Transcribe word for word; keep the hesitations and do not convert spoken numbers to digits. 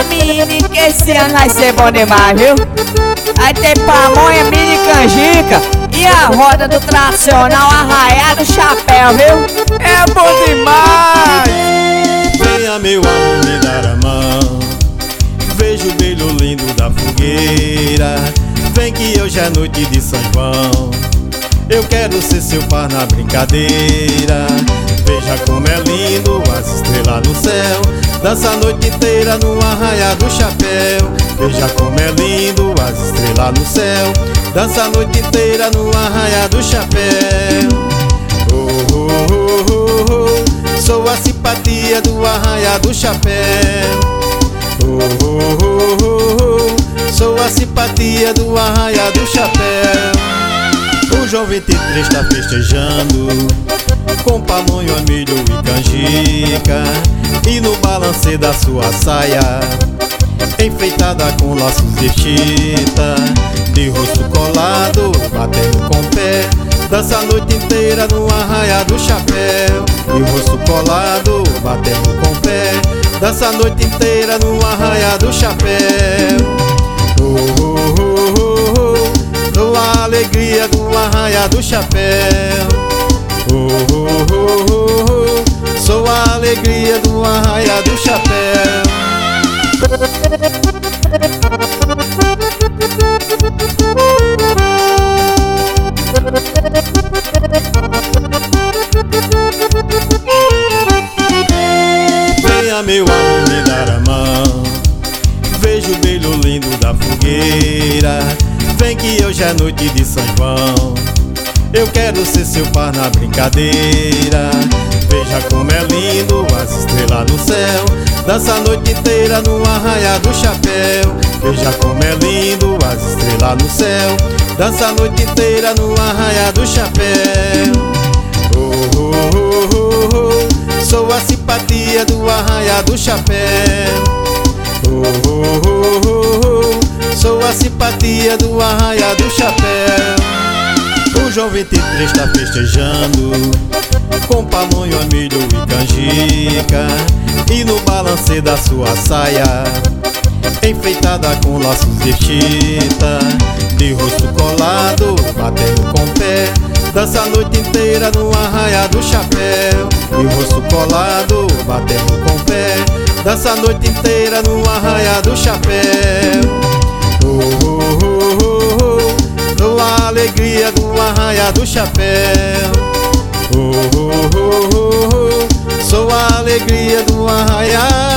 menino, que esse ano vai ser bom demais, viu? Aí tem pamonha, mini canjica e a roda do tradicional Arraiá do Chapéu, viu? É bom demais! Venha meu amor me dar a mão, veja o brilho lindo da fogueira. Vem que hoje é noite de São João, eu quero ser seu par na brincadeira. Veja como é lindo as estrelas no céu, dança a noite inteira no Arraiá do Chapéu. Veja como é lindo as estrelas no céu, dança a noite inteira no Arraiá do Chapéu. Oh, oh, oh, oh, oh. Sou a simpatia do Arraiá do Chapéu. Oh, oh, oh, oh, oh. Sou a simpatia do Arraiá do Chapéu. O João vinte e três tá festejando com pamonha, milho e canjica, e no balancê da sua saia, enfeitada com laços de chita, de rosto colado, batendo com o pé, dança a noite inteira no Arraiá do Chapéu. De rosto colado, batendo com o pé, dança a noite inteira no Arraiá do Chapéu. Oh, oh, oh, oh, oh. Sou a alegria do Arraiá do Chapéu. Oh, oh, oh, oh, oh. Sou a alegria do Arraiá do Chapéu. Venha meu amor me dar a mão, veja o brilho lindo da fogueira. Vem que hoje é noite de São João, eu quero ser seu par na brincadeira. Veja como é lindo as estrelas no céu, dança a noite inteira no Arraiá do Chapéu. Veja como é lindo as estrelas no céu, dança a noite inteira no Arraiá do Chapéu. Oh, oh, oh, oh, oh. Sou a simpatia do Arraiá do Chapéu. Oh, oh, oh, oh, oh. Sou a simpatia do Arraiá do Chapéu. O João vinte e três tá festejando com pamonha, milho e canjica, e no balancê da sua saia, enfeitada com laços de chita, de rosto colado, batendo com o pé, dança a noite inteira no Arraiá do Chapéu. De rosto colado, batendo com o pé, dança a noite inteira no Arraiá do Chapéu. Oh, oh, oh, oh, oh. Sou a alegria do Arraiá do Chapéu. Oh, oh, oh, oh, oh. Sou a alegria do Arraiá